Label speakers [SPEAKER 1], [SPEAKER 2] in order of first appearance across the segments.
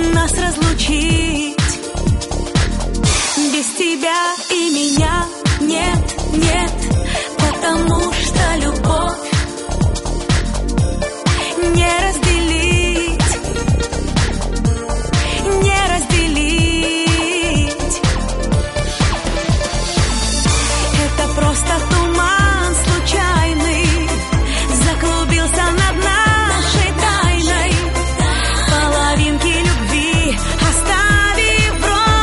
[SPEAKER 1] нас разлучить. Без тебя и меня нет, нет, потому что любовь не разделить, не разделить. Это просто туман случайный заклубился над нашей тайной, половинки любви оставив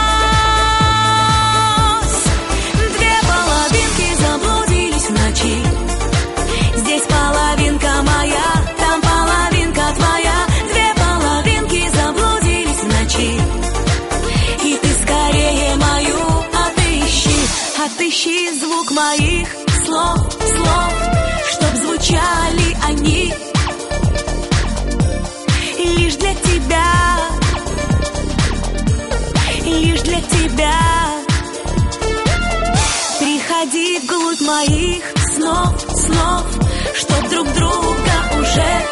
[SPEAKER 1] врозь. Две половинки заблудились в ночи. Здесь половинка моя, там половинка твоя. Две половинки заблудились в ночи. И ты скорее мою отыщи, отыщи звук моих слов, слов, чтоб звучали они лишь для тебя, лишь для тебя. Приходи вглубь моих снов, снов, чтоб друг друга уже